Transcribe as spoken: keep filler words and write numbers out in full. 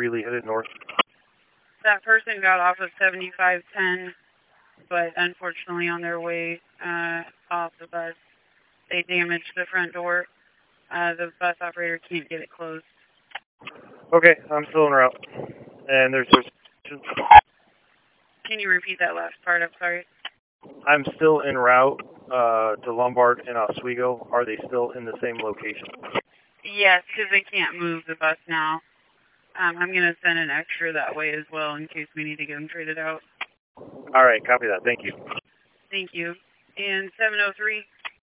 Greeley headed north. That person got off of seventy-five ten, but unfortunately on their way uh, off the bus, they damaged the front door. Uh, the bus operator can't get it closed. Okay, I'm still en route. And there's... there's Can you repeat that last part? I'm sorry. I'm still en route uh, to Lombard and Oswego. Are they still in the same location? Yes, because they can't move the bus now. Um, I'm going to send an extra that way as well in case we need to get them traded out. All right, copy that. Thank you. Thank you. And seven oh three,